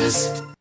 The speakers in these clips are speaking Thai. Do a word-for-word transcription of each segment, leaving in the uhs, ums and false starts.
News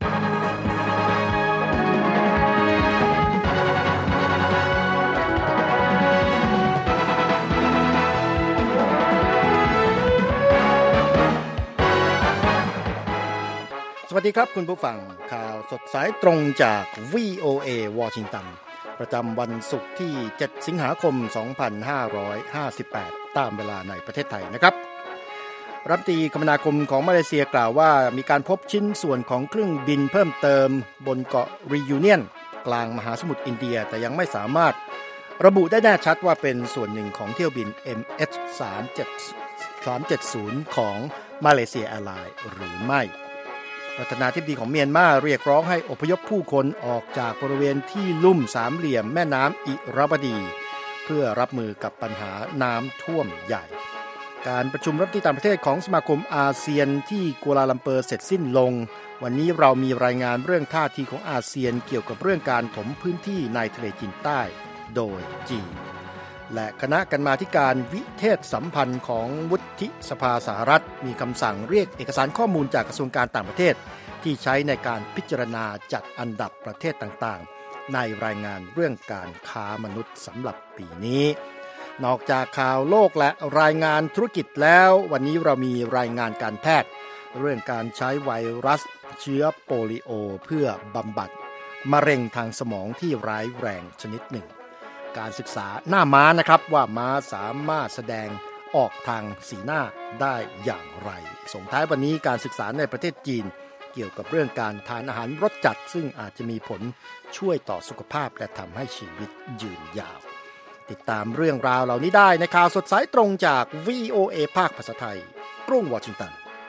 สวัสดีครับคุณผู้ฟังข่าวสดสายตรงจาก วี โอ เอ วอชิงตันประจำวันศุกร์ที่เจ็ดสิงหาคมสองพันห้าร้อยห้าสิบแปดตามเวลาในประเทศไทยนะครับรัฐมนตรีคมนาคมของมาเลเซียกล่าวว่ามีการพบชิ้นส่วนของเครื่องบินเพิ่มเติมบนเกาะรียูเนียนกลางมหาสมุทรอินเดียแต่ยังไม่สามารถระบุได้แน่ชัดว่าเป็นส่วนหนึ่งของเที่ยวบิน เอ็ม เอช สามเจ็ดศูนย์ ของมาเลเซียแอร์ไลน์หรือไม่ประธานาธิบดีของเมียนมาเรียกร้องให้อพยพผู้คนออกจากบริเวณที่ลุ่มสามเหลี่ยมแม่น้ำอิระวดีเพื่อรับมือกับปัญหาน้ำท่วมใหญ่การประชุมรัฐมนตรีต่างประเทศของสมาคมอาเซียนที่กัวลาลัมเปอร์เสร็จสิ้นลงวันนี้เรามีรายงานเรื่องท่าทีของอาเซียนเกี่ยวกับเรื่องการถมพื้นที่ในทะเลจีนใต้โดยจีนและคณะกรรมาธิการวิเทศสัมพันธ์ของวุฒิสภาสหรัฐมีคำสั่งเรียกเอกสารข้อมูลจากกระทรวงการต่างประเทศที่ใช้ในการพิจารณาจัดอันดับประเทศต่างๆในรายงานเรื่องการค้ามนุษย์สำหรับปีนี้นอกจากข่าวโลกและรายงานธุรกิจแล้ววันนี้เรามีรายงานการแพทย์เรื่องการใช้ไวรัสเชื้อโปลิโอเพื่อบำบัดมะเร็งทางสมองที่ร้ายแรงชนิดหนึ่งการศึกษาหน้าม้านะครับว่าม้าสามารถแสดงออกทางสีหน้าได้อย่างไรส่งท้ายวันนี้การศึกษาในประเทศจีนเกี่ยวกับเรื่องการทานอาหารรสจัดซึ่งอาจจะมีผลช่วยต่อสุขภาพและทำให้ชีวิตยืนยาวติดตามเรื่องราวเหล่านี้ได้ในข่าวสดสายตรงจาก วี โอ เอ ภาคภาษาไทยกรุงวอชิงตัน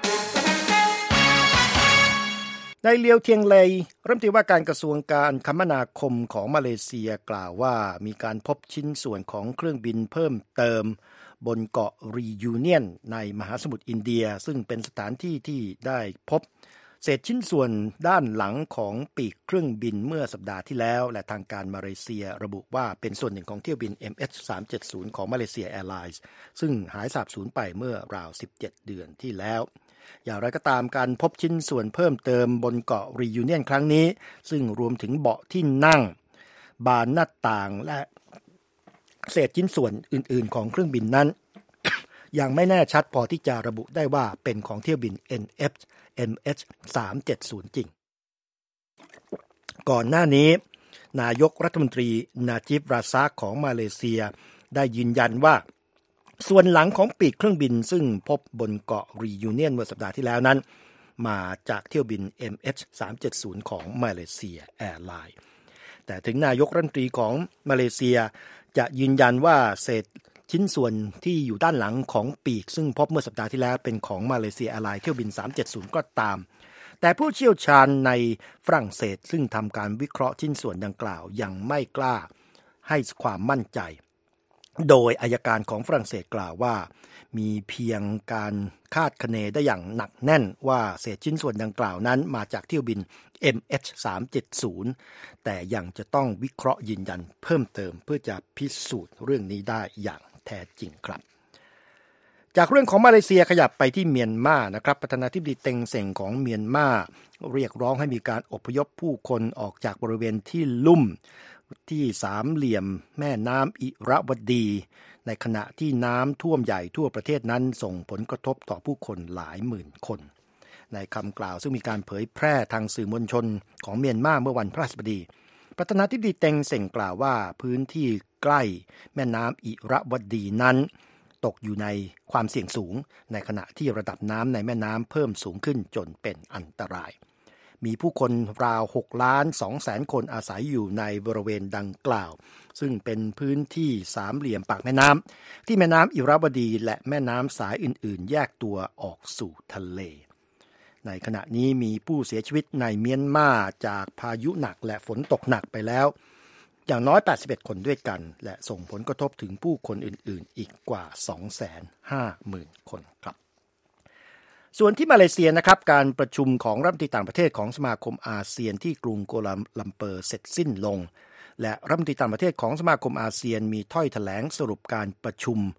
ในเลียวเทียงเลย์รัฐมนตรีว่าการกระทรวงการคมนาคมของมาเลเซียกล่าวว่ามีการพบชิ้นส่วนของเครื่องบินเพิ่มเติมบนเกาะรียูเนียนในมหาสมุทรอินเดียซึ่งเป็นสถานที่ที่ได้พบเศษชิ้นส่วนด้านหลังของปีกเครื่องบินเมื่อสัปดาห์ที่แล้วและทางการมาเลเซียระบุว่าเป็นส่วนหนึ่งของเที่ยวบิน เอ็ม เอช สามเจ็ดศูนย์ ของมาเลเซียแอร์ไลน์ซึ่งหายสาบสูญไปเมื่อราวสิบเจ็ดเดือนที่แล้วอย่างไรก็ตามการพบชิ้นส่วนเพิ่มเติมบนเกาะรียูเนียนครั้งนี้ซึ่งรวมถึงเบาะที่นั่งบานหน้าต่างและเศษชิ้นส่วนอื่นๆของเครื่องบินนั้น ยังไม่แน่ชัดพอที่จะระบุได้ว่าเป็นของเที่ยวบิน เอ็น เอฟ เอ็ม เอช สามเจ็ดศูนย์ จริงก่อนหน้านี้นายกรัฐมนตรีนาจิบราซากของมาเลเซียได้ยืนยันว่าส่วนหลังของปีกเครื่องบินซึ่งพบบนเกาะรียูเนียนเมื่อสัปดาห์ที่แล้วนั้นมาจากเที่ยวบิน เอ็ม เอช สามเจ็ดศูนย์ ของมาเลเซียแอร์ไลน์แต่ถึงนายกรัฐมนตรีของมาเลเซียจะยืนยันว่าเศษชิ้นส่วนที่อยู่ด้านหลังของปีกซึ่งพบเมื่อสัปดาห์ที่แล้วเป็นของมาเลเซียแอร์ไลน์เที่ยวบินสามเจ็ดศูนย์ก็ตามแต่ผู้เชี่ยวชาญในฝรั่งเศสซึ่งทำการวิเคราะห์ชิ้นส่วนดังกล่าวยังไม่กล้าให้ความมั่นใจโดยอัยการของฝรั่งเศสกล่าวว่ามีเพียงการคาดคะเนได้อย่างหนักแน่นว่าเศษชิ้นส่วนดังกล่าวนั้นมาจากเที่ยวบิน เอ็ม เอช สามเจ็ดศูนย์ แต่ยังจะต้องวิเคราะห์ยืนยันเพิ่มเติมเพื่อจะพิสูจน์เรื่องนี้ได้อย่างแท้จริงครับจากเรื่องของมาเลเซียขยับไปที่เมียนมานะครับประธานาธิบดีเต็งเซ็งของเมียนมาเรียกร้องให้มีการอพยพผู้คนออกจากบริเวณที่ลุ่มที่สามเหลี่ยมแม่น้ำอิระวดีในขณะที่น้ำท่วมใหญ่ทั่วประเทศนั้นส่งผลกระทบต่อผู้คนหลายหมื่นคนในคำกล่าวซึ่งมีการเผยแพร่ทางสื่อมวลชนของเมียนมาเมื่อวันพฤหัสบดีประธานาธิบดีเต็งเซ็งกล่าวว่าพื้นที่ใกล้แม่น้ำอิระวดีนั้นตกอยู่ในความเสี่ยงสูงในขณะที่ระดับน้ำในแม่น้ำเพิ่มสูงขึ้นจนเป็นอันตรายมีผู้คนราวหกล้านสองแสนคนอาศัยอยู่ในบริเวณดังกล่าวซึ่งเป็นพื้นที่สามเหลี่ยมปากแม่น้ำที่แม่น้ำอิระวดีและแม่น้ำสายอื่นๆแยกตัวออกสู่ทะเลในขณะนี้มีผู้เสียชีวิตในเมียนมาจากพายุหนักและฝนตกหนักไปแล้วอย่างน้อยแปดสิบเอ็ดคนด้วยกันและส่งผลกระทบถึงผู้คนอื่นๆอีกกว่า สองแสนห้าหมื่น คนครับส่วนที่มาเลเซียนะครับการประชุมของรัฐมนตรีต่างประเทศของสมาคมอาเซียนที่กรุงกัวลาลัมเปอร์เสร็จสิ้นลงและรัฐมนตรีต่างประเทศของสมาคมอาเซียนมีถ้อยแถลงสรุปการประชุม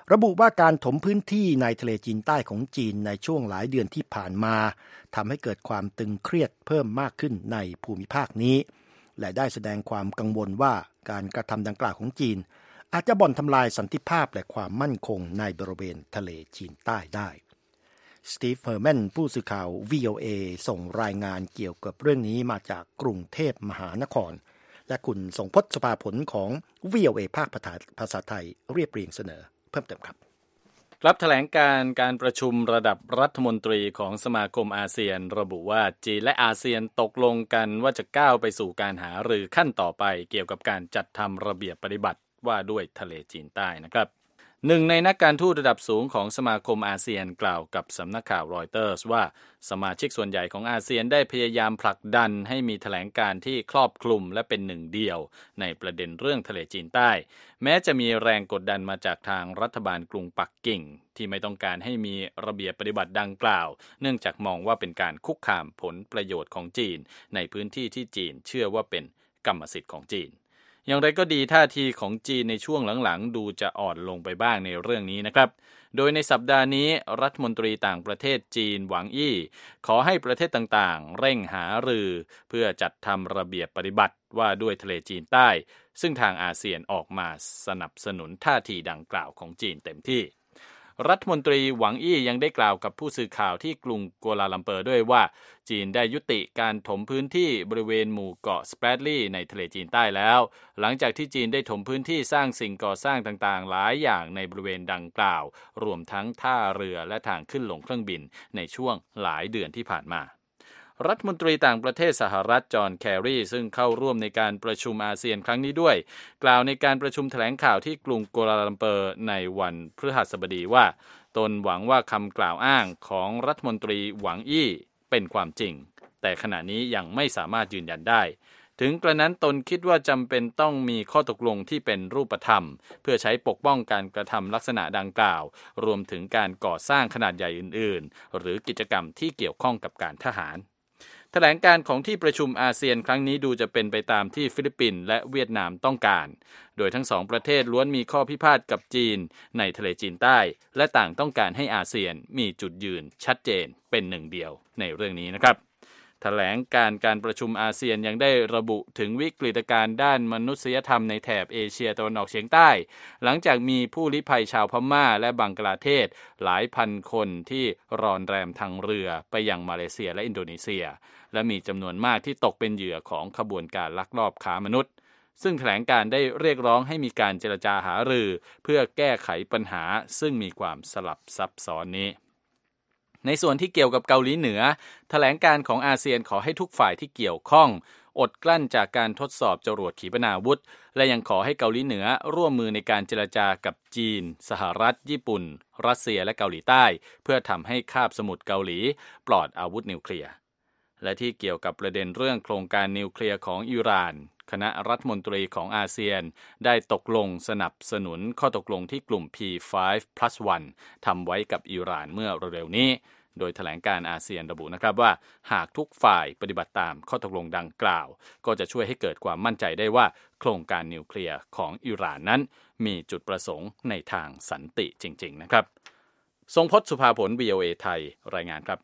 ระบุว่าการถมพื้นที่ในทะเลจีนใต้ของจีนในช่วงหลายเดือนที่ผ่านมาทำให้เกิดความตึงเครียดเพิ่มมากขึ้นในภูมิภาคนี้และได้แสดงความกังวลว่าการกระทำดังกล่าวของจีนอาจจะบ่อนทำลายสันติภาพและความมั่นคงในบริเวณทะเลจีนใต้ได้สตีฟเฮอร์แมนผู้สื่อข่าว วี โอ เอ ส่งรายงานเกี่ยวกับเรื่องนี้มาจากกรุงเทพมหานครและคุณทรงพจน์ สภาผลของ วี โอ เอ ภาคภาษาไทยเรียบเรียงเสนอเพิ่มเติมครับรับแถลงการการประชุมระดับรัฐมนตรีของสมาคมอาเซียนระบุว่าจีนและอาเซียนตกลงกันว่าจะก้าวไปสู่การหารือขั้นต่อไปเกี่ยวกับการจัดทำระเบียบปฏิบัติว่าด้วยทะเลจีนใต้นะครับหนึ่งในนักการทูตระดับสูงของสมาคมอาเซียนกล่าวกับสำนักข่าวรอยเตอร์สว่าสมาชิกส่วนใหญ่ของอาเซียนได้พยายามผลักดันให้มีแถลงการที่ครอบคลุมและเป็นหนึ่งเดียวในประเด็นเรื่องทะเลจีนใต้แม้จะมีแรงกดดันมาจากทางรัฐบาลกรุงปักกิ่งที่ไม่ต้องการให้มีระเบียบปฏิบัติดังกล่าวเนื่องจากมองว่าเป็นการคุกคามผลประโยชน์ของจีนในพื้นที่ที่จีนเชื่อว่าเป็นกรรมสิทธิ์ของจีนอย่างไรก็ดีท่าทีของจีนในช่วงหลังๆดูจะอ่อนลงไปบ้างในเรื่องนี้นะครับโดยในสัปดาห์นี้รัฐมนตรีต่างประเทศจีนหวังอี้ขอให้ประเทศต่างๆเร่งหารือเพื่อจัดทำระเบียบปฏิบัติว่าด้วยทะเลจีนใต้ซึ่งทางอาเซียนออกมาสนับสนุนท่าทีดังกล่าวของจีนเต็มที่รัฐมนตรีหวังอี้ยังได้กล่าวกับผู้สื่อข่าวที่กรุงกัวลาลัมเปอร์ด้วยว่าจีนได้ยุติการถมพื้นที่บริเวณหมู่เกาะสแปรดลีย์ในทะเลจีนใต้แล้วหลังจากที่จีนได้ถมพื้นที่สร้างสิ่งก่อสร้างต่างๆหลายอย่างในบริเวณดังกล่าวรวมทั้งท่าเรือและทางขึ้นลงเครื่องบินในช่วงหลายเดือนที่ผ่านมารัฐมนตรีต่างประเทศสหรัฐจอห์นแครีซึ่งเข้าร่วมในการประชุมอาเซียนครั้งนี้ด้วยกล่าวในการประชุมแถลงข่าวที่กรุงกัวลาลัมเปอร์ในวันพฤหัสบดีว่าตนหวังว่าคำกล่าวอ้างของรัฐมนตรีหวังอี้เป็นความจริงแต่ขณะนี้ยังไม่สามารถยืนยันได้ถึงกระนั้นตนคิดว่าจำเป็นต้องมีข้อตกลงที่เป็นรูปธรรมเพื่อใช้ปกป้องการกระทำลักษณะดังกล่าวรวมถึงการก่อสร้างขนาดใหญ่อื่นๆหรือกิจกรรมที่เกี่ยวข้องกับการทหารแถลงการของที่ประชุมอาเซียนครั้งนี้ดูจะเป็นไปตามที่ฟิลิปปินส์และเวียดนามต้องการโดยทั้งสองประเทศล้วนมีข้อพิพาทกับจีนในทะเลจีนใต้และต่างต้องการให้อาเซียนมีจุดยืนชัดเจนเป็นหนึ่งเดียวในเรื่องนี้นะครับแถลงการการประชุมอาเซียนยังได้ระบุถึงวิกฤตการณ์ด้านมนุษยธรรมในแถบเอเชียตะวันออกเฉียงใต้หลังจากมีผู้ลี้ภัยชาวพม่าและบังกลาเทศหลายพันคนที่รอนแรมทางเรือไปยังมาเลเซียและอินโดนีเซียและมีจำนวนมากที่ตกเป็นเหยื่อของขบวนการลักลอบค้ามนุษย์ซึ่งแถลงการได้เรียกร้องให้มีการเจรจาหารือเพื่อแก้ไขปัญหาซึ่งมีความสลับซับซ้อนนี้ในส่วนที่เกี่ยวกับเกาหลีเหนือแถลงการของอาเซียนขอให้ทุกฝ่ายที่เกี่ยวข้องอดกลั้นจากการทดสอบจรวดขีปนาวุธและยังขอให้เกาหลีเหนือร่วมมือในการเจรจากับจีนสหรัฐญี่ปุ่นรัสเซียและเกาหลีใต้เพื่อทำให้คาบสมุทรเกาหลีปลอดอาวุธนิวเคลียร์และที่เกี่ยวกับประเด็นเรื่องโครงการนิวเคลียร์ของอิหร่านคณะรัฐมนตรีของอาเซียนได้ตกลงสนับสนุนข้อตกลงที่กลุ่ม พี ไฟว์ พลัส วัน ทำไว้กับอิหร่านเมื่อเร็วๆนี้โดยแถลงการอาเซียนระบุนะครับว่าหากทุกฝ่ายปฏิบัติตามข้อตกลงดังกล่าวก็จะช่วยให้เกิดความมั่นใจได้ว่าโครงการนิวเคลียร์ของอิหร่านนั้นมีจุดประสงค์ในทางสันติจริงๆนะครับทรงพจน์ สุภาผล วี โอ เอ ไทยรายงานครับ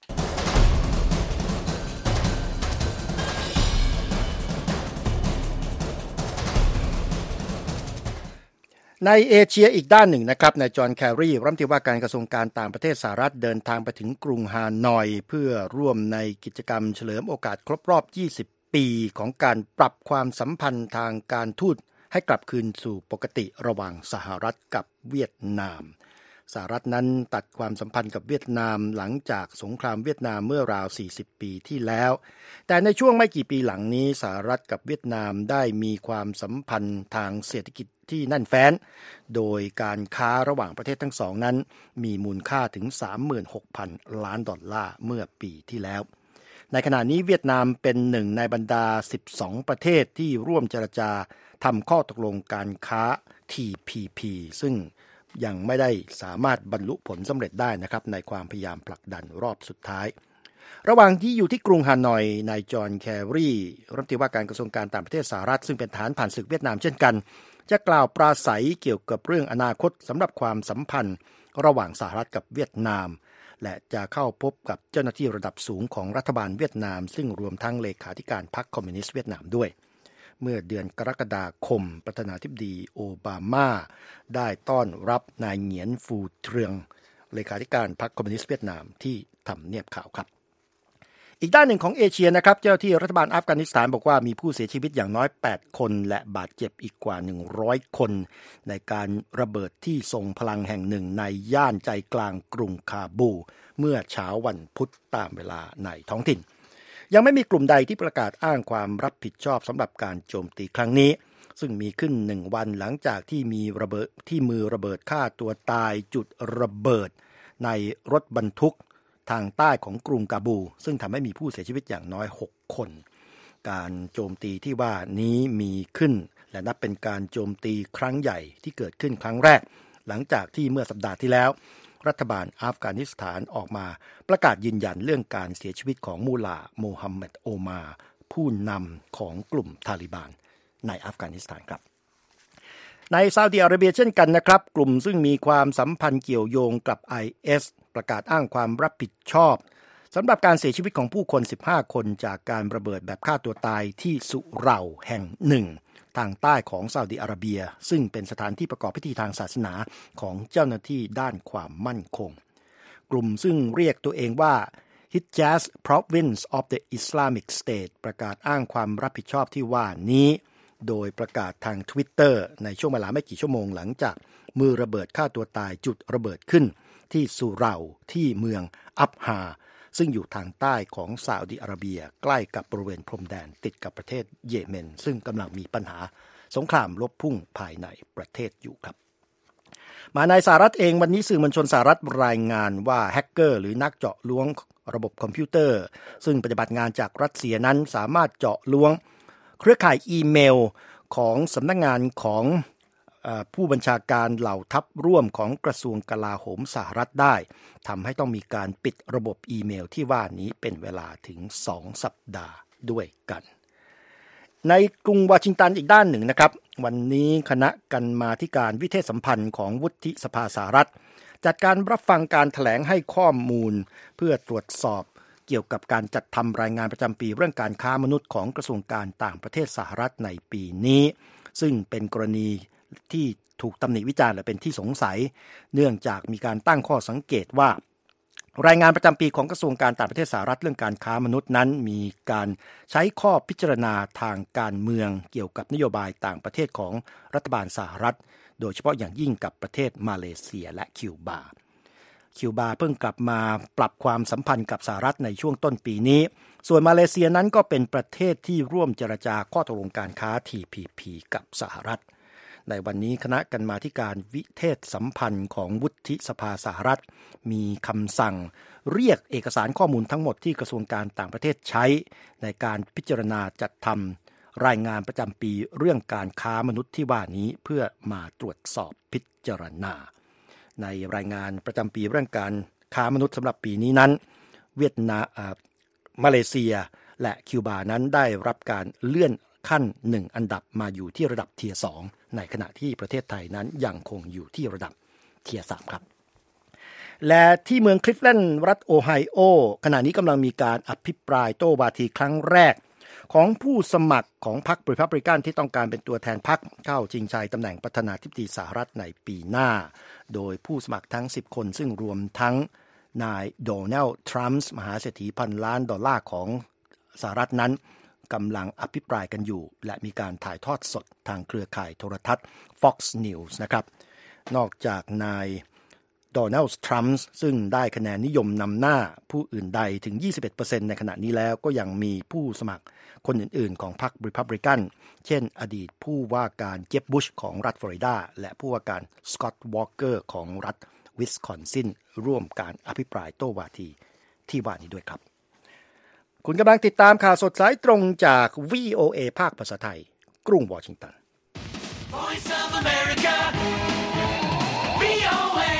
ในเอเชียอีกด้านหนึ่งนะครับนายจอห์นแครีรัฐมนตรีว่าการกระทรวงการต่างประเทศสหรัฐเดินทางไปถึงกรุงฮานอยเพื่อร่วมในกิจกรรมเฉลิมโอกาสครบรอบยี่สิบปีของการปรับความสัมพันธ์ทางการทูตให้กลับคืนสู่ปกติระหว่างสหรัฐกับเวียดนามสหรัฐนั้นตัดความสัมพันธ์กับเวียดนามหลังจากสงครามเวียดนามเมื่อราวสี่สิบปีที่แล้วแต่ในช่วงไม่กี่ปีหลังนี้สหรัฐกับเวียดนามได้มีความสัมพันธ์ทางเศรษฐกิจที่แน่นแฟ้นโดยการค้าระหว่างประเทศทั้งสองนั้นมีมูลค่าถึง สามหมื่นหกพัน ล้านดอลลาร์เมื่อปีที่แล้วในขณะนี้เวียดนามเป็นหนึ่งในบรรดาสิบสองประเทศที่ร่วมเจรจาทำข้อตกลงการค้า ที พี พี ซึ่งยังไม่ได้สามารถบรรลุผลสำเร็จได้นะครับในความพยายามผลักดันรอบสุดท้ายระหว่างที่อยู่ที่กรุงฮานอยนายจอห์นแครีรัฐมนตรีว่าการกระทรวงการต่างประเทศสหรัฐซึ่งเป็นทหารผ่านศึกเวียดนามเช่นกันจะกล่าวปราศัยเกี่ยวกับเรื่องอนาคตสำหรับความสัมพันธ์ระหว่างสหรัฐกับเวียดนามและจะเข้าพบกับเจ้าหน้าที่ระดับสูงของรัฐบาลเวียดนามซึ่งรวมทั้งเลขาธิการพรรคคอมมิวนิสต์เวียดนามด้วยเมื่อเดือนกรกฎาคมประธานาธิบดีโอบามาได้ต้อนรับนายเหงียนฟูเทรียงเลขาธิการพรรคคอมมิวนิสต์เวียดนามที่ทำเนียบขาวครับอีกด้านหนึ่งของเอเชียนะครับเจ้าหน้าที่รัฐบาลอัฟกานิสถานบอกว่ามีผู้เสียชีวิตอย่างน้อยแปดคนและบาดเจ็บอีกกว่าหนึ่งร้อยคนในการระเบิดที่ทรงพลังแห่งหนึ่งในย่านใจกลางกรุงคาบูเมื่อเช้าวันพุธตามเวลาในท้องถิ่นยังไม่มีกลุ่มใดที่ประกาศอ้างความรับผิดชอบสำหรับการโจมตีครั้งนี้ซึ่งมีขึ้นหนึ่งวันหลังจากที่มีระเบิดที่มือระเบิดฆ่าตัวตายจุดระเบิดในรถบรรทุกทางใต้ของกรุงกาบูซึ่งทำให้มีผู้เสียชีวิตอย่างน้อยหกคนการโจมตีที่ว่านี้มีขึ้นและนับเป็นการโจมตีครั้งใหญ่ที่เกิดขึ้นครั้งแรกหลังจากที่เมื่อสัปดาห์ที่แล้วรัฐบาลอัฟกานิสถานออกมาประกาศยืนยันเรื่องการเสียชีวิตของมูลาโมฮัมเหม็ดโอมาผู้นำของกลุ่มทาลิบานในอัฟกานิสถานครับในซาอุดิอาระเบียเช่นกันนะครับกลุ่มซึ่งมีความสัมพันธ์เกี่ยวโยงกับ ไอ เอส ประกาศอ้างความรับผิดชอบสำหรับการเสียชีวิตของผู้คนสิบห้าคนจากการระเบิดแบบฆ่าตัวตายที่สุเหร่าแห่งหนึ่งทางใต้ของซาอุดิอาระเบียซึ่งเป็นสถานที่ประกอบพิธีทางศาสนาของเจ้าหน้าที่ด้านความมั่นคงกลุ่มซึ่งเรียกตัวเองว่า Hijaz Province of the Islamic State ประกาศอ้างความรับผิดชอบที่ว่านี้โดยประกาศทาง Twitter ในช่วงเวลาไม่กี่ชั่วโมงหลังจากมือระเบิดฆ่าตัวตายจุดระเบิดขึ้นที่สุเหร่าที่เมืองอับฮาซึ่งอยู่ทางใต้ของซาอุดิอาระเบียใกล้กับบริเวณพรมแดนติดกับประเทศเยเมนซึ่งกำลังมีปัญหาสงครามลบพุ่งภายในประเทศอยู่ครับมาในสหรัฐเองวันนี้สื่อมวลชนสหรัฐรายงานว่าแฮกเกอร์หรือนักเจาะล้วงระบบคอมพิวเตอร์ซึ่งปฏิบัติงานจากรัสเซียนั้นสามารถเจาะล้วงเครือข่ายอีเมลของสำนักงานของผู้บัญชาการเหล่าทัพร่วมของกระทรวงกลาโหมสหรัฐได้ทำให้ต้องมีการปิดระบบอีเมลที่ว่านี้เป็นเวลาถึงสองสัปดาห์ด้วยกันในกรุงวอชิงตันอีกด้านหนึ่งนะครับวันนี้คณะกรรมาธิการวิเทศสัมพันธ์ของวุฒิสภาสหรัฐจัดการรับฟังการแถลงให้ข้อมูลเพื่อตรวจสอบเกี่ยวกับการจัดทำรายงานประจำปีเรื่องการค้ามนุษย์ของกระทรวงการต่างประเทศสหรัฐในปีนี้ซึ่งเป็นกรณีที่ถูกตำหนิวิจารณ์และเป็นที่สงสัยเนื่องจากมีการตั้งข้อสังเกตว่ารายงานประจำปีของกระทรวงการต่างประเทศสหรัฐเรื่องการค้ามนุษย์นั้นมีการใช้ข้อพิจารณาทางการเมืองเกี่ยวกับนโยบายต่างประเทศของรัฐบาลสหรัฐโดยเฉพาะอย่างยิ่งกับประเทศมาเลเซียและคิวบาคิวบาเพิ่งกลับมาปรับความสัมพันธ์กับสหรัฐในช่วงต้นปีนี้ส่วนมาเลเซียนั้นก็เป็นประเทศที่ร่วมเจรจาข้อตกลงการค้า ที พี พี กับสหรัฐในวันนี้คณะกรรมาธิการวิเทศสัมพันธ์ของวุฒิสภาสหรัฐมีคำสั่งเรียกเอกสารข้อมูลทั้งหมดที่กระทรวงการต่างประเทศใช้ในการพิจารณาจัดทำรายงานประจำปีเรื่องการค้ามนุษย์ที่ว่านี้เพื่อมาตรวจสอบพิจารณาในรายงานประจำปีเรื่องการค้ามนุษย์สำหรับปีนี้นั้นเวียดนามมาเลเซียและคิวบานั้นได้รับการเลื่อนขั้นหนึ่งอันดับมาอยู่ที่ระดับเทียร์สองในขณะที่ประเทศไทยนั้นยังคงอยู่ที่ระดับเทียร์สามครับและที่เมืองคลิฟแลนด์รัฐโอไฮโอขณะนี้กำลังมีการอภิปรายโต้วาทีครั้งแรกของผู้สมัครของพรรครีพับลิกันที่ต้องการเป็นตัวแทนพรรคเข้าชิงชัยตำแหน่งประธานาธิบดีสหรัฐในปีหน้าโดยผู้สมัครทั้งสิบคนซึ่งรวมทั้งนายโดนัลด์ทรัมป์มหาเศรษฐีพันล้านดอลลาร์ของสหรัฐนั้นกำลังอภิปรายกันอยู่และมีการถ่ายทอดสดทางเครือข่ายโทรทัศน์ Fox News นะครับนอกจากนายโดนัลด์ทรัมป์ซึ่งได้คะแนนนิยมนำหน้าผู้อื่นใดถึง ยี่สิบเอ็ดเปอร์เซ็นต์ ในขณะนี้แล้วก็ยังมีผู้สมัครคนอื่นๆของพรรครีพับลิกันเช่นอดีตผู้ว่าการเจฟบุชของรัฐฟลอริดาและผู้ว่าการสก็อตต์วอลเกอร์ของรัฐวิสคอนซินร่วมการอภิปรายโต้วาทีที่ว่านี้ด้วยครับคุณกำลังติดตามข่าวสดสายตรงจาก วี โอ เอ ภาคภาษาไทยกรุงวอชิงตัน Voice of America วี โอ เอ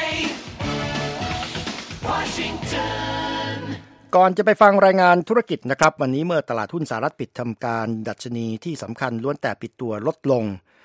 Washington ก่อนจะไปฟังรายงานธุรกิจนะครับวันนี้เมื่อตลาดหุ้นสหรัฐปิดทำการดัชนีที่สำคัญล้วนแต่ปิดตัวลดลง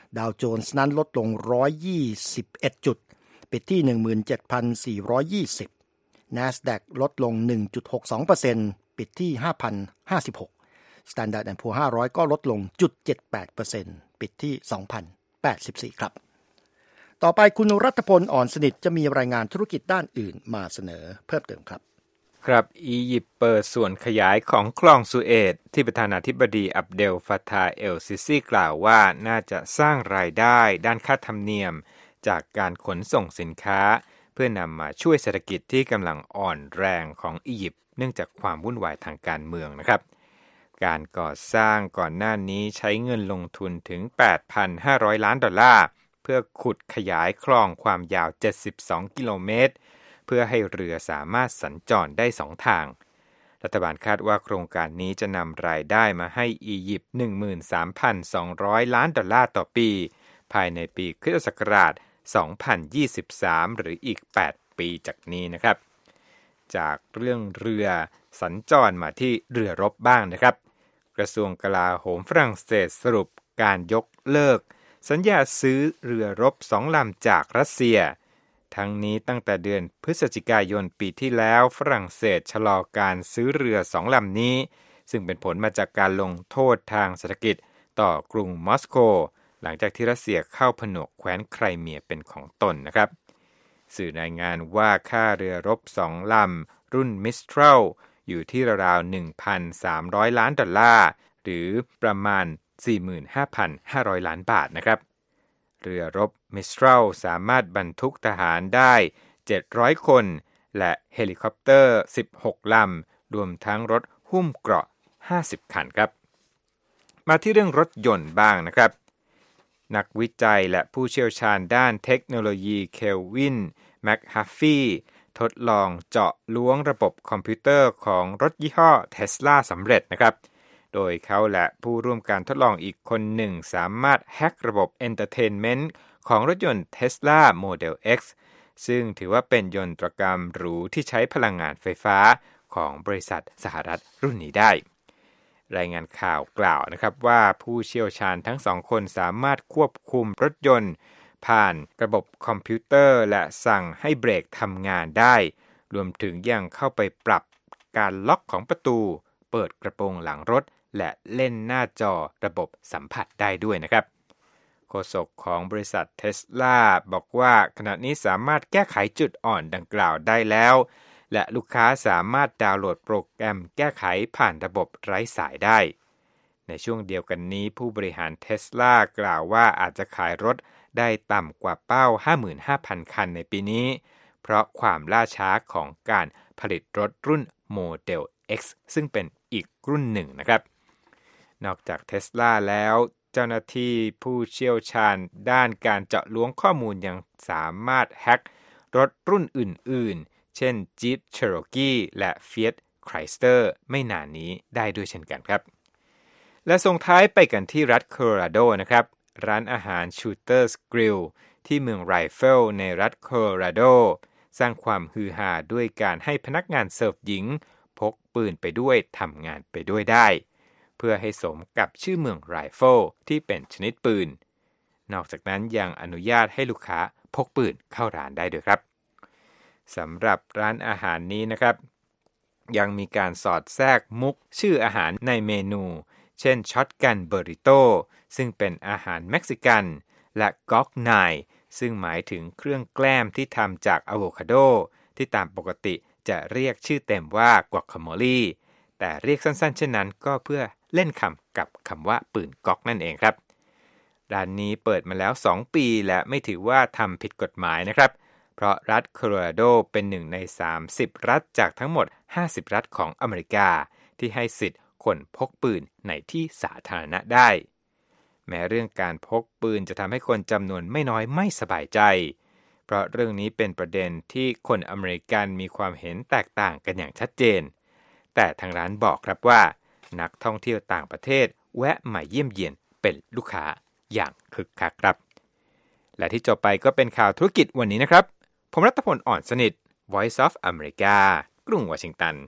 ดาวโจนส์นั้นลดลงหนึ่งร้อยยี่สิบเอ็ดจุดปิดที่ หนึ่งหมื่นเจ็ดพันสี่ร้อยยี่สิบ NASDAQ ลดลง หนึ่งจุดหกสองเปอร์เซ็นต์ ปิดที่ ห้าพันห้าสิบหก Standard แอนด์ Poor's ห้าร้อยก็ลดลง ศูนย์จุดเจ็ดแปดเปอร์เซ็นต์ ปิดที่ สองพันแปดสิบสี่ ครับต่อไปคุณรัฐพล อ่อนสนิทจะมีรายงานธุรกิจด้านอื่นมาเสนอเพิ่มเติมครับครับอียิปต์เปิดส่วนขยายของคลองสุเอซที่ประธานาธิบดีอับเดล ฟาตาห์ เอล ซิซีกล่าวว่าน่าจะสร้างรายได้ด้านค่าธรรมเนียมจากการขนส่งสินค้าเพื่อนำมาช่วยเศรษฐกิจที่กำลังอ่อนแรงของอียิปต์เนื่องจากความวุ่นวายทางการเมืองนะครับการก่อสร้างก่อนหน้านี้ใช้เงินลงทุนถึง แปดพันห้าร้อย ล้านดอลลาร์เพื่อขุดขยายคลองความยาวเจ็ดสิบสองกิโลเมตรเพื่อให้เรือสามารถสัญจรได้สองทางรัฐบาลคาดว่าโครงการนี้จะนำรายได้มาให้อียิปต์ หนึ่งหมื่นสามพันสองร้อย ล้านดอลลาร์ต่อปีภายในปีคริสตศักราชสองพันยี่สิบสามหรืออีกแปดปีจากนี้นะครับจากเรื่องเรือสัญจรมาที่เรือรบบ้างนะครับกระทรวงกลาโหมฝรั่งเศสสรุปการยกเลิกสัญญาซื้อเรือรบสองลำจากรัสเซียทั้งนี้ตั้งแต่เดือนพฤศจิกายนปีที่แล้วฝรั่งเศสชะลอการซื้อเรือสองลำนี้ซึ่งเป็นผลมาจากการลงโทษทางเศรษฐกิจต่อกรุงมอสโกหลังจากที่รัสเซียเข้าผนวกแคว้นไครเมียเป็นของตนนะครับสื่อรายงานว่าค่าเรือรบสองลำรุ่นมิสทรัลอยู่ที่ราวๆ หนึ่งพันสามร้อย ล้านดอลลาร์หรือประมาณ สี่หมื่นห้าพันห้าร้อย ล้านบาทนะครับเรือรบมิสทรัลสามารถบรรทุกทหารได้เจ็ดร้อยคนและเฮลิคอปเตอร์สิบหกลำรวมทั้งรถหุ้มเกราะห้าสิบคันครับมาที่เรื่องรถยนต์บ้างนะครับนักวิจัยและผู้เชี่ยวชาญด้านเทคโนโลยีเคลวินแมคฮัฟฟี่ทดลองเจาะล้วงระบบคอมพิวเตอร์ของรถยี่ห้อ Tesla สำเร็จนะครับโดยเขาและผู้ร่วมการทดลองอีกคนหนึ่งสามารถแฮ็กระบบ Entertainment ของรถยนต์ Tesla Model X ซึ่งถือว่าเป็นยนตรกรรมหรูที่ใช้พลังงานไฟฟ้าของบริษัทสหรัฐรุ่นนี้ได้รายงานข่าวกล่าวนะครับว่าผู้เชี่ยวชาญทั้งสองคนสามารถควบคุมรถยนต์ผ่านระบบคอมพิวเตอร์และสั่งให้เบรกทำงานได้รวมถึงยังเข้าไปปรับการล็อกของประตูเปิดกระโปรงหลังรถและเล่นหน้าจอระบบสัมผัสได้ด้วยนะครับโฆษกของบริษัท Tesla บอกว่าขณะนี้สามารถแก้ไขจุดอ่อนดังกล่าวได้แล้วและลูกค้าสามารถดาวน์โหลดโปรแกรมแก้ไขผ่านระบบไร้สายได้ในช่วงเดียวกันนี้ผู้บริหาร Tesla กล่าวว่าอาจจะขายรถได้ต่ำกว่าเป้า ห้าหมื่นห้าพัน คันในปีนี้เพราะความล่าช้าของการผลิตรถรุ่น Model X ซึ่งเป็นอีกรุ่นหนึ่งนะครับนอกจาก Tesla แล้วเจ้าหน้าที่ผู้เชี่ยวชาญด้านการเจาะล้วงข้อมูลยังสามารถแฮ็กรถรุ่นอื่นๆเช่น Jeep Cherokee และ Fiat Chrysler ไม่นานนี้ได้ด้วยเช่นกันครับและส่งท้ายไปกันที่รัฐโคโลราโดนะครับร้านอาหาร Shooter's Grill ที่เมืองไรเฟิลในรัฐโคโลราโดสร้างความฮือฮาด้วยการให้พนักงานเสิร์ฟหญิงพกปืนไปด้วยทำงานไปด้วยได้เพื่อให้สมกับชื่อเมืองไรเฟิลที่เป็นชนิดปืนนอกจากนั้นยังอนุญาตให้ลูกค้าพกปืนเข้าร้านได้ด้วยครับสำหรับร้านอาหารนี้นะครับยังมีการสอดแทรกมุกชื่ออาหารในเมนูเช่นช็อตกันเบอริโตซึ่งเป็นอาหารเม็กซิกันและก๊อกไนซึ่งหมายถึงเครื่องแกล้มที่ทำจากอะโวคาโดที่ตามปกติจะเรียกชื่อเต็มว่ากวาคาโมลีแต่เรียกสั้นๆเช่นนั้นก็เพื่อเล่นคำกับคำว่าปืนก๊อกนั่นเองครับร้านนี้เปิดมาแล้วสองปีและไม่ถือว่าทำผิดกฎหมายนะครับเพราะรัฐโคโลราโดเป็นหนึ่งในสามสิบรัฐจากทั้งหมดห้าสิบรัฐของอเมริกาที่ให้สิทธิ์คนพกปืนในที่สาธารณะได้แม้เรื่องการพกปืนจะทำให้คนจำนวนไม่น้อยไม่สบายใจเพราะเรื่องนี้เป็นประเด็นที่คนอเมริกันมีความเห็นแตกต่างกันอย่างชัดเจนแต่ทางร้านบอกครับว่านักท่องเที่ยวต่างประเทศแวะมาเยี่ยมเยียนเป็นลูกค้าอย่างคึกคักครับและที่จบไปก็เป็นข่าวธุรกิจวันนี้นะครับผมรัตพล อ่อนสนิท Voice of America กรุงวอชิงตัน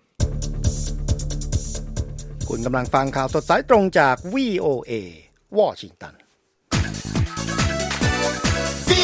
คุณกำลังฟังข่าวสดสายตรงจาก วี โอ เอ วอชิงตัน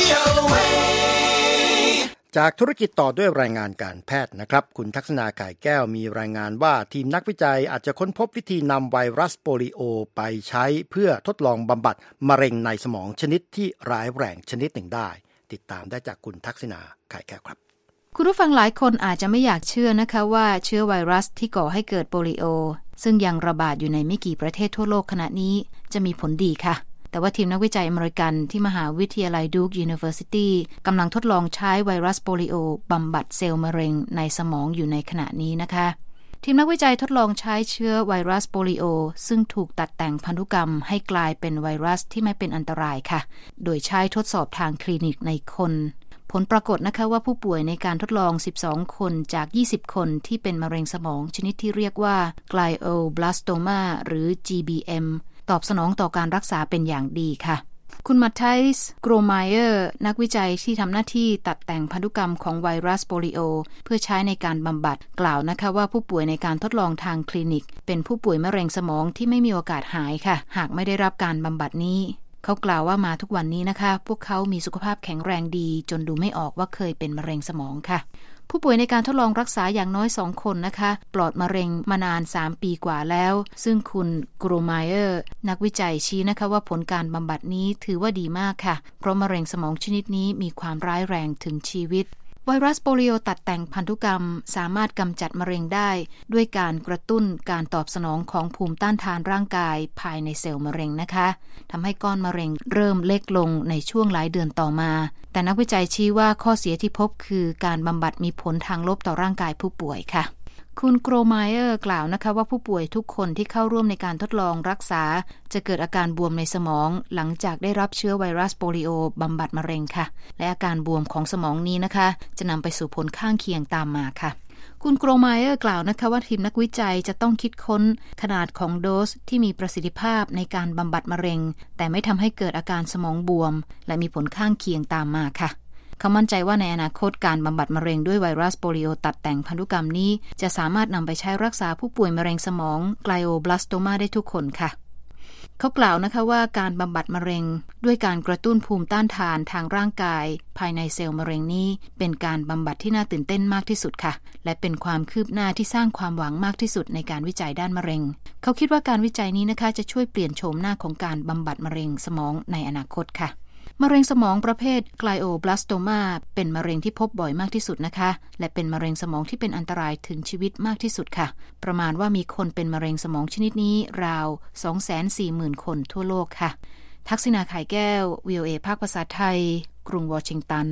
จากธุรกิจต่อด้วยรายงานการแพทย์นะครับคุณทักษณาข่ายแก้วมีรายงานว่าทีมนักวิจัยอาจจะค้นพบวิธีนำไวรัสโปลิโอไปใช้เพื่อทดลองบำบัดมะเร็งในสมองชนิดที่ร้ายแรงชนิดหนึ่งได้ติดตามได้จากคุณทักษณาข่ายแก้วครับคุณผู้ฟังหลายคนอาจจะไม่อยากเชื่อนะคะว่าเชื้อไวรัสที่ก่อให้เกิดโปลิโอซึ่งยังระบาดอยู่ในไม่กี่ประเทศทั่วโลกขณะนี้จะมีผลดีค่ะแต่ว่าทีมนักวิจัยอเมริกันที่มหาวิทยาลัยดูค University กำลังทดลองใช้ไวรัสโปลิโอบำบัดเซลล์มะเร็งในสมองอยู่ในขณะนี้นะคะทีมนักวิจัยทดลองใช้เชื้อไวรัสโปลิโอซึ่งถูกตัดแต่งพันธุกรรมให้กลายเป็นไวรัสที่ไม่เป็นอันตรายค่ะโดยใช้ทดสอบทางคลินิกในคนผลปรากฏนะคะว่าผู้ป่วยในการทดลองสิบสองคนจากยี่สิบคนที่เป็นมะเร็งสมองชนิดที่เรียกว่า Glioblastoma หรือ จี บี เอ็ม ตอบสนองต่อการรักษาเป็นอย่างดีค่ะคุณมัตไทส์ โกรไมเออร์นักวิจัยที่ทำหน้าที่ตัดแต่งพันธุกรรมของไวรัสโปลิโอเพื่อใช้ในการบำบัดกล่าวนะคะว่าผู้ป่วยในการทดลองทางคลินิกเป็นผู้ป่วยมะเร็งสมองที่ไม่มีโอกาสหายค่ะหากไม่ได้รับการบำบัดนี้เขากล่าวว่ามาทุกวันนี้นะคะพวกเขามีสุขภาพแข็งแรงดีจนดูไม่ออกว่าเคยเป็นมะเร็งสมองค่ะผู้ป่วยในการทดลองรักษาอย่างน้อยสองคนนะคะปลอดมะเร็งมานานสามปีกว่าแล้วซึ่งคุณโกรไมเออร์นักวิจัยชี้นะคะว่าผลการบำบัดนี้ถือว่าดีมากค่ะเพราะมะเร็งสมองชนิดนี้มีความร้ายแรงถึงชีวิตไวรัสโปลิโอตัดแต่งพันธุกรรมสามารถกำจัดมะเร็งได้ด้วยการกระตุ้นการตอบสนองของภูมิต้านทานร่างกายภายในเซลล์มะเร็งนะคะทำให้ก้อนมะเร็งเริ่มเล็กลงในช่วงหลายเดือนต่อมาแต่นักวิจัยชี้ว่าข้อเสียที่พบคือการบำบัดมีผลทางลบต่อร่างกายผู้ป่วยค่ะคุณโกรไมเออร์กล่าวนะคะว่าผู้ป่วยทุกคนที่เข้าร่วมในการทดลองรักษาจะเกิดอาการบวมในสมองหลังจากได้รับเชื้อไวรัสโปลิโอบำบัดมะเร็งค่ะและอาการบวมของสมองนี้นะคะจะนำไปสู่ผลข้างเคียงตามมาค่ะคุณโกรไมเออร์กล่าวนะคะว่าทีมนักวิจัยจะต้องคิดค้นขนาดของโดสที่มีประสิทธิภาพในการบำบัดมะเร็งแต่ไม่ทำให้เกิดอาการสมองบวมและมีผลข้างเคียงตามมาค่ะเขามั่นใจว่าในอนาคตการบำบัดมะเร็งด้วยไวรัสโปลิโอตัดแต่งพันธุกรรมนี้จะสามารถนำไปใช้รักษาผู้ป่วยมะเร็งสมอง Glioblastoma ได้ทุกคนค่ะเขากล่าวนะคะว่าการบำบัดมะเร็งด้วยการกระตุ้นภูมิต้านทานทางร่างกายภายในเซลล์มะเร็งนี้เป็นการบำบัดที่น่าตื่นเต้นมากที่สุดค่ะและเป็นความคืบหน้าที่สร้างความหวังมากที่สุดในการวิจัยด้านมะเร็งเขาคิดว่าการวิจัยนี้นะคะจะช่วยเปลี่ยนโฉมหน้าของการบำบัดมะเร็งสมองในอนาคตค่ะมะเร็งสมองประเภท Glioblastoma เป็นมะเร็งที่พบบ่อยมากที่สุดนะคะและเป็นมะเร็งสมองที่เป็นอันตรายถึงชีวิตมากที่สุดค่ะประมาณว่ามีคนเป็นมะเร็งสมองชนิดนี้ราว สองแสนสี่หมื่น คนทั่วโลกค่ะทักษิณา ข่ายแก้ว วี โอ เอ ภาคภาษาไทยกรุงวอชิงตัน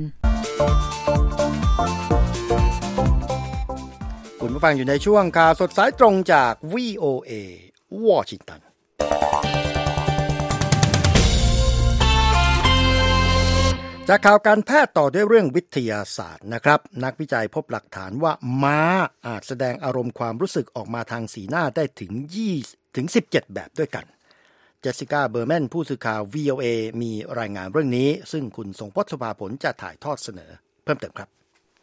คุณผู้ฟังอยู่ในช่วงข่าวสดสายตรงจาก วี โอ เอ วอชิงตันจากข่าวการแพทย์ต่อด้วยเรื่องวิทยาศาสตร์นะครับนักวิจัยพบหลักฐานว่าม้าอาจแสดงอารมณ์ความรู้สึกออกมาทางสีหน้าได้ถึงยี่ถึงสิบเจ็ดแบบด้วยกันเจสสิก้าเบอร์แมนผู้สื่อข่าว วี โอ เอ มีรายงานเรื่องนี้ซึ่งคุณทรงพจน์ สุภาผลจะถ่ายทอดเสนอเพิ่มเติมครับ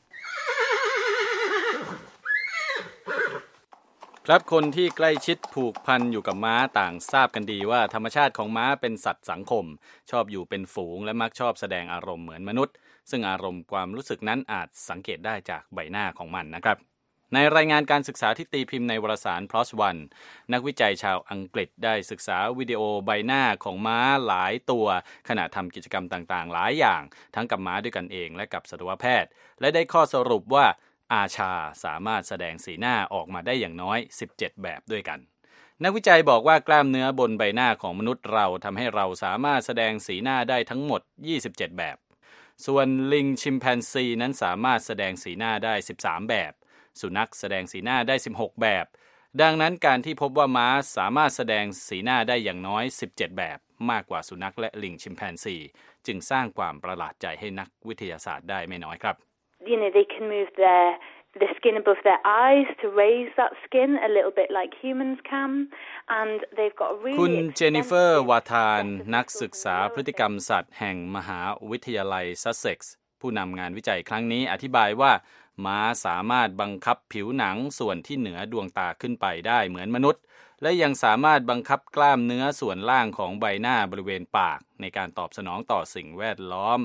ครับคนที่ใกล้ชิดผูกพันอยู่กับม้าต่างทราบกันดีว่าธรรมชาติของม้าเป็นสัตว์สังคมชอบอยู่เป็นฝูงและมักชอบแสดงอารมณ์เหมือนมนุษย์ซึ่งอารมณ์ความรู้สึกนั้นอาจสังเกตได้จากใบหน้าของมันนะครับในรายงานการศึกษาที่ตีพิมพ์ในวารสาร พี แอล โอ เอส วัน นักวิจัยชาวอังกฤษได้ศึกษาวิดีโอใบหน้าของม้าหลายตัวขณะทำกิจกรรมต่างๆหลายอย่างทั้งกับม้าด้วยกันเองและกับสัตวแพทย์และได้ข้อสรุปว่าอาชาสามารถแสดงสีหน้าออกมาได้อย่างน้อยสิบเจ็ดแบบด้วยกันนักวิจัยบอกว่ากล้ามเนื้อบนใบหน้าของมนุษย์เราทำให้เราสามารถแสดงสีหน้าได้ทั้งหมดยี่สิบเจ็ดแบบส่วนลิงชิมแปนซีนั้นสามารถแสดงสีหน้าได้สิบสามแบบสุนัขแสดงสีหน้าได้สิบหกแบบดังนั้นการที่พบว่าม้าสามารถแสดงสีหน้าได้อย่างน้อยสิบเจ็ดแบบมากกว่าสุนัขและลิงชิมแปนซีจึงสร้างความประหลาดใจให้นักวิทยาศาสตร์ได้ไม่น้อยครับ You know, they can move their the skin above their eyes to raise that skin a little bit like humans can, and they've got a really คุณเจนนิเฟอร์วาทานนักศึกษาพฤติกรรมสัตว์แห่งมหาวิทยาลัยซัสเซ็กซ์ผู้นำงานวิจัยครั้งนี้อธิบายว่าม้าสามารถบังคับผิวหนังส่วนที่เหนือดวงตาขึ้นไปได้เหมือนมนุษย์และยังสามารถบังคับกล้ามเนื้อส่วนล่างของใบหน้าบริเวณปากในการตอบสนองต่อสิ่งแวดล้อม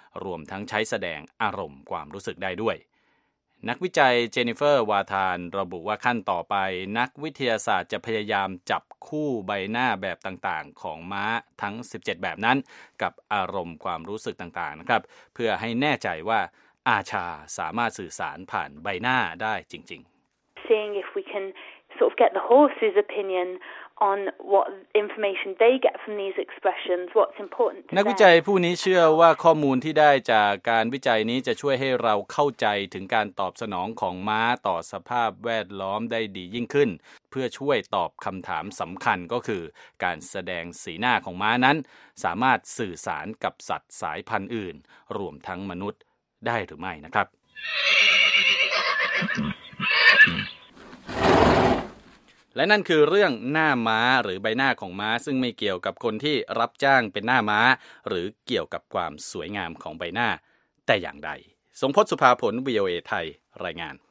รวมทั้งใช้แสดงอารมณ์ความรู้สึกได้ด้วยนักวิจัยเจนนิเฟอร์วาธานระบุว่าขั้นต่อไปนักวิทยาศาสตร์จะพยายามจับคู่ใบหน้าแบบต่างๆของม้าทั้งสิบเจ็ดแบบนั้นกับอารมณ์ความรู้สึกต่างๆนะครับเพื่อให้แน่ใจว่าอาชาสามารถสื่อสารผ่านใบหน้าได้จริงๆ Seeing if we can sort of get the horse's opinion on what information they get from these expressions, what's important to them. นักวิจัยผู้นี้เชื่อว่าข้อมูลที่ได้จากการวิจัยนี้จะช่วยให้เราเข้าใจถึงการตอบสนองของม้าต่อสภาพแวดล้อมได้ดียิ่งขึ้นเพื่อช่วยตอบคำถามสำคัญก็คือการแสดงสีหน้าของม้านั้นสามารถสื่อสารกับสัตว์สายพันธุ์อื่นรวมทั้งมนุษย์ได้หรือไม่นะครับและนั่นคือเรื่องหน้าม้าหรือใบหน้าของม้าซึ่งไม่เกี่ยวกับคนที่รับจ้างเป็นหน้าม้าหรือเกี่ยวกับความสวยงามของใบหน้าแต่อย่างใดสมพจน์สุภาผล วี โอ เอ ไทยรายงาน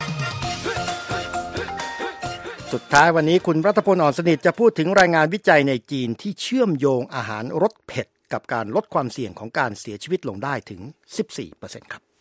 สุดท้ายวันนี้คุณรัฐพล อ่อนสนิทจะพูดถึงรายงานวิจัยในจีนที่เชื่อมโยงอาหารรสเผ็ดกับการลดความเสี่ยงของการเสียชีวิตลงได้ถึง สิบสี่เปอร์เซ็นต์ ครับ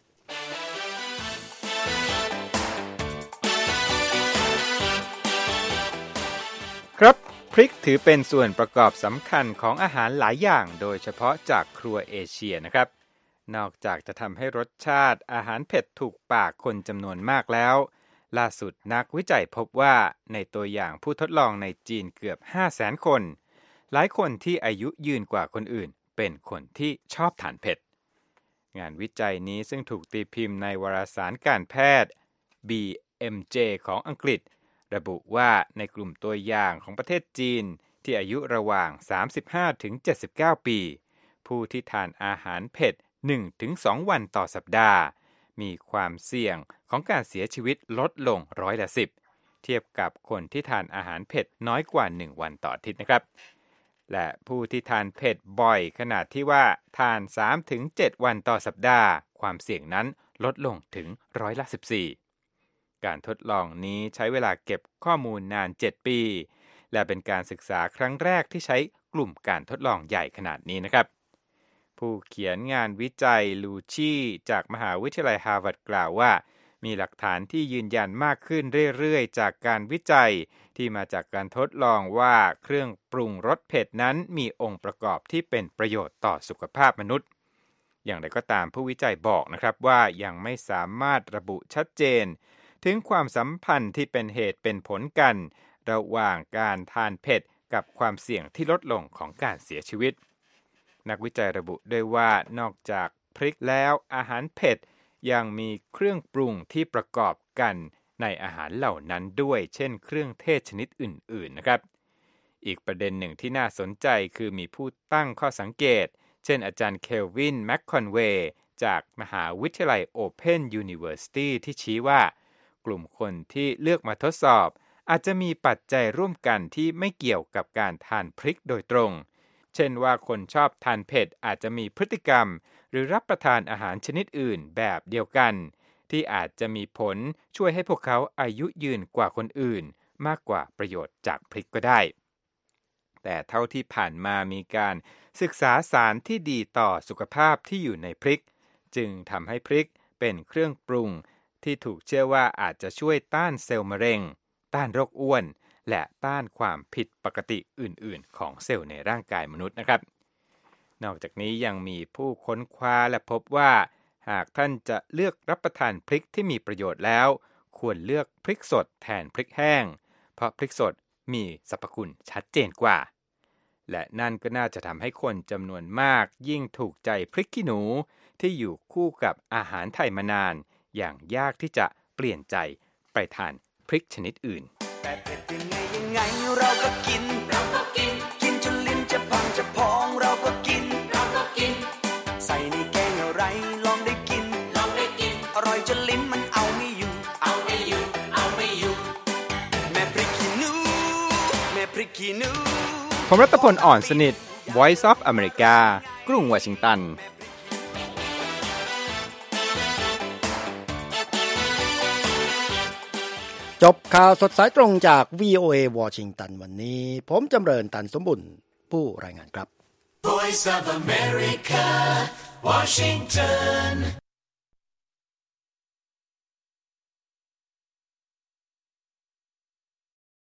ครับพริกถือเป็นส่วนประกอบสำคัญของอาหารหลายอย่างโดยเฉพาะจากครัวเอเชียนะครับนอกจากจะทำให้รสชาติอาหารเผ็ดถูกปากคนจำนวนมากแล้วล่าสุดนักวิจัยพบว่าในตัวอย่างผู้ทดลองในจีนเกือบ ห้าแสน คนหลายคนที่อายุยืนกว่าคนอื่นเป็นคนที่ชอบทานเผ็ดงานวิจัยนี้ซึ่งถูกตีพิมพ์ในวารสารการแพทย์ บี เอ็ม เจ ของอังกฤษระบุว่าในกลุ่มตัวอย่างของประเทศจีนที่อายุระหว่าง สามสิบห้าถึงเจ็ดสิบเก้า ปีผู้ที่ทานอาหารเผ็ด หนึ่งถึงสอง วันต่อสัปดาห์มีความเสี่ยงของการเสียชีวิตลดลงร้อยละสิบเทียบกับคนที่ทานอาหารเผ็ดน้อยกว่าหนึ่งวันต่ออาทิตย์นะครับและผู้ที่ทานเผ็ดบ่อยขนาดที่ว่าทาน สามถึงเจ็ด วันต่อสัปดาห์ความเสี่ยงนั้นลดลงถึงร้อยละสิบสี่การทดลองนี้ใช้เวลาเก็บข้อมูลนานเจ็ดปีและเป็นการศึกษาครั้งแรกที่ใช้กลุ่มการทดลองใหญ่ขนาดนี้นะครับผู้เขียนงานวิจัยลูชี่จากมหาวิทยาลัยฮาร์วาร์ดกล่าวว่ามีหลักฐานที่ยืนยันมากขึ้นเรื่อยๆจากการวิจัยที่มาจากการทดลองว่าเครื่องปรุงรสเผ็ดนั้นมีองค์ประกอบที่เป็นประโยชน์ต่อสุขภาพมนุษย์อย่างไรก็ตามผู้วิจัยบอกนะครับว่ายังไม่สามารถระบุชัดเจนถึงความสัมพันธ์ที่เป็นเหตุเป็นผลกันระหว่างการทานเผ็ดกับความเสี่ยงที่ลดลงของการเสียชีวิตนักวิจัยระบุด้วยว่านอกจากพริกแล้วอาหารเผ็ดยังมีเครื่องปรุงที่ประกอบกันในอาหารเหล่านั้นด้วยเช่นเครื่องเทศชนิดอื่นๆนะครับอีกประเด็นหนึ่งที่น่าสนใจคือมีผู้ตั้งข้อสังเกตเช่นอาจารย์เคลวินแมคคอนเวย์จากมหาวิทยาลัย Open University ที่ชี้ว่ากลุ่มคนที่เลือกมาทดสอบอาจจะมีปัจจัยร่วมกันที่ไม่เกี่ยวกับการทานพริกโดยตรงเช่นว่าคนชอบทานเผ็ดอาจจะมีพฤติกรรมหรือรับประทานอาหารชนิดอื่นแบบเดียวกันที่อาจจะมีผลช่วยให้พวกเขาอายุยืนกว่าคนอื่นมากกว่าประโยชน์จากพริกก็ได้แต่เท่าที่ผ่านมามีการศึกษาสารที่ดีต่อสุขภาพที่อยู่ในพริกจึงทำให้พริกเป็นเครื่องปรุงที่ถูกเชื่อว่าอาจจะช่วยต้านเซลล์มะเร็งต้านโรคอ้วนและต้านความผิดปกติอื่นๆของเซลล์ในร่างกายมนุษย์นะครับนอกจากนี้ยังมีผู้ค้นคว้าและพบว่าหากท่านจะเลือกรับประทานพริกที่มีประโยชน์แล้วควรเลือกพริกสดแทนพริกแห้งเพราะพริกสดมีสรรพคุณชัดเจนกว่าและนั่นก็น่าจะทำให้คนจำนวนมากยิ่งถูกใจพริกขี้หนูที่อยู่คู่กับอาหารไทยมานานอย่างยากที่จะเปลี่ยนใจไปทานพริกชนิดอื่นแต่เผ็ดยังไงยังไงเราก็กินเราก็กินกินจนลิ้นจะพังจะพองเราก็กินเราก็กินใส่ในแกงอะไรลองได้กินลองได้กินอร่อยจนลิ้นมันเอาไม่อยู่เอาไม่อยู่เอาไม่อยู่แม่พริกขี้หนูแม่พริกขี้หนูผมรัตพล อ่อนสนิท Voice of America กรุงวอชิงตันจบข่าวสดสายตรงจาก วี โอ เอ วอชิงตันวันนี้ผมจำเริญตันสมบุญผู้รายงานครับ Voice of America, Washington